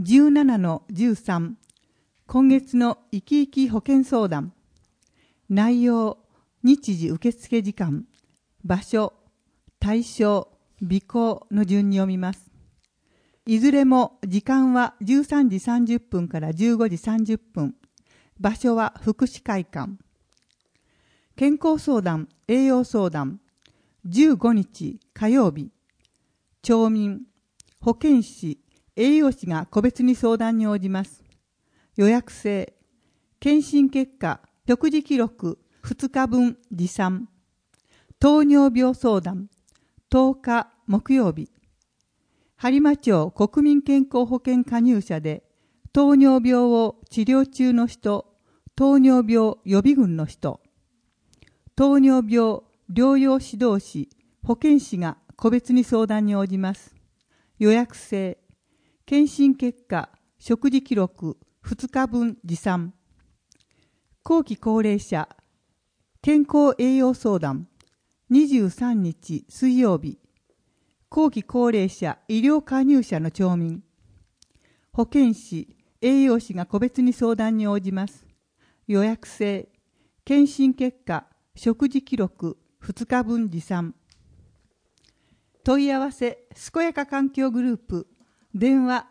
17-13 今月の生き生き保険相談。内容、日時受付時間、場所、対象、備考の順に読みます。いずれも時間は13時30分から15時30分。場所は福祉会館。健康相談、栄養相談。15日火曜日。町民、保健師、栄養士が個別に相談に応じます。予約制。検診結果、食事記録2日分持参。糖尿病相談。10日木曜日。播磨町国民健康保険加入者で、糖尿病を治療中の人、糖尿病予備軍の人、糖尿病療養指導士、保健師が個別に相談に応じます。予約制。検診結果、食事記録2日分持参。後期高齢者、健康栄養相談。23日水曜日。後期高齢者医療加入者の町民。保健師、栄養士が個別に相談に応じます。予約制。検診結果、食事記録2日分持参。問い合わせ、健やか環境グループ。電話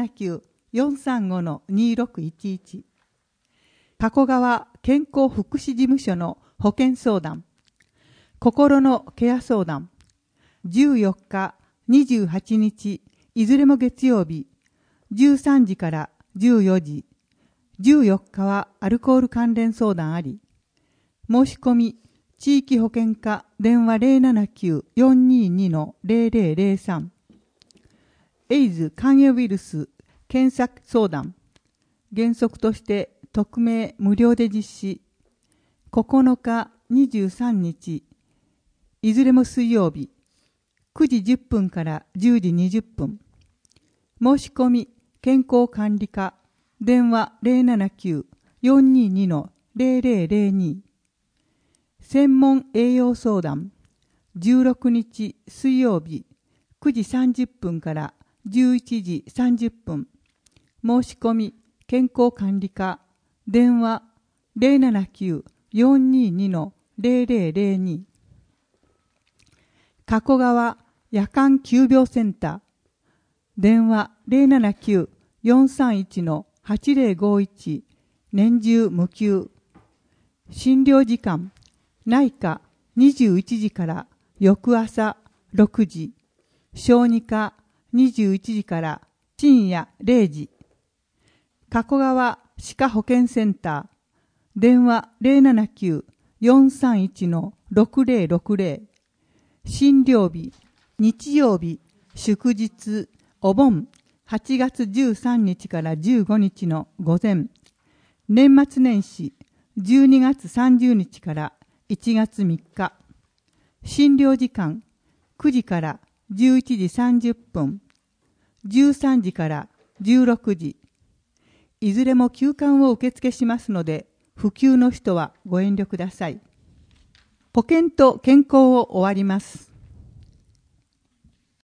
079-435-2611。加古川健康福祉事務所の保健相談。心のケア相談。14日、28日、いずれも月曜日、13時から14時。14日はアルコール関連相談あり。申し込み、地域保険課電話 079-422-0003。エイズ肝炎ウイルス検索相談。原則として匿名無料で実施。9日、23日、いずれも水曜日、9時10分から10時20分。申し込み、健康管理課電話 079-422-0002。専門栄養相談。16日水曜日、9時30分から11時30分。申し込み、健康管理課電話 079-422-0002。加古川夜間急病センター電話 079-431-8051 年中無休。診療時間内科21時から翌朝6時、小児科21時から深夜0時。加古川歯科保健センター電話 079-431-6060。診療日日曜日、祝日、お盆8月13日から15日の午前。年末年始12月30日から1月3日。診療時間9時から11時30分。13時から16時。いずれも休館を受付しますので、不急の人はご遠慮ください。保険と健康を終わります。